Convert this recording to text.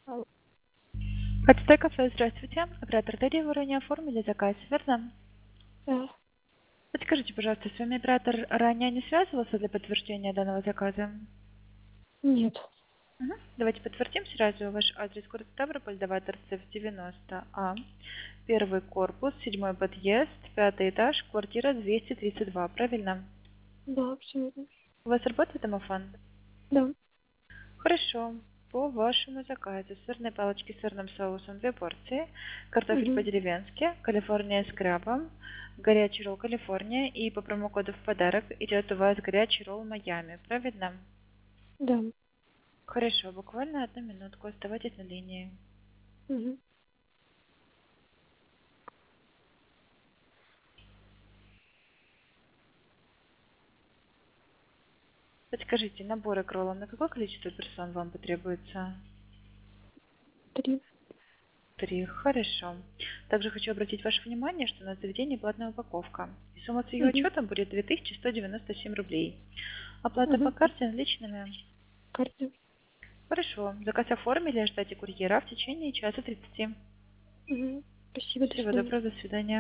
Алло. Хотстай кафе, здравствуйте. Оператор Дарья, вы ранее оформили заказ, верно? Да. Подскажите, пожалуйста, с вами оператор ранее не связывался для подтверждения данного заказа? Нет. Давайте подтвердим сразу ваш адрес: город Ставрополь, Давай Торцев, 90А. Первый корпус, 7-й подъезд, 5-й этаж, квартира 232, правильно? Да, абсолютно. У вас работает домофон? Да. Хорошо. По вашему заказу: сырные палочки с сырным соусом 2 порции, картофель Угу. по-деревенски, Калифорния с крабом, горячий ролл Калифорния, и по промокоду в подарок идет у вас горячий ролл Майами, правильно? Да. Хорошо, буквально одну минутку, оставайтесь на линии. Угу. Подскажите, наборы к роллам на какое количество персон вам потребуется? 3. 3. Хорошо. Также хочу обратить ваше внимание, что на заведение платная упаковка. И сумма с ее Угу. учетом будет 2197 рублей. Оплата по Угу. карте, наличными. Карта. Хорошо. Заказ оформили, ждите курьера в течение часа 30. Угу. Спасибо, до Всего свидания. доброго, до свидания.